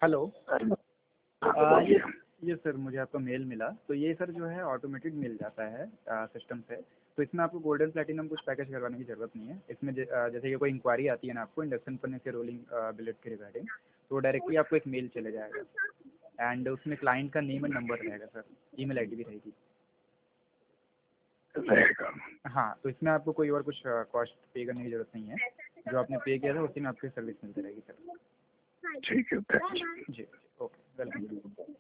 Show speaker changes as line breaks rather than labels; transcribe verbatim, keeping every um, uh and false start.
Hello.
Hello.
आ, ये ये sir मुझे आपका मेल मिला, तो ये सर जो है ऑटोमेटेड मिल जाता है सिस्टम से। तो इसमें आपको गोल्डन प्लेटिनम कुछ पैकेज करवाने की ज़रूरत नहीं है। इसमें ज- आ, जैसे कि कोई इंक्वायरी आती है ना आपको इंडक्शन फर्नेस के रोलिंग बिलेट के रिगार्डिंग, तो डायरेक्टली आपको एक मेल चले जाएगा एंड उसमें क्लाइंट का नेम एंड नंबर रहेगा सर, ईमेल आईडी भी रहेगी।
रहेगा।
हाँ, तो इसमें आपको कोई और कुछ कॉस्ट पे करने की ज़रूरत नहीं है। जो आपने पे किया था उसी में आपकी सर्विस मिलती रहेगी सर।
ठीक है, थैंक्स।
जी, ओके, वेलकम।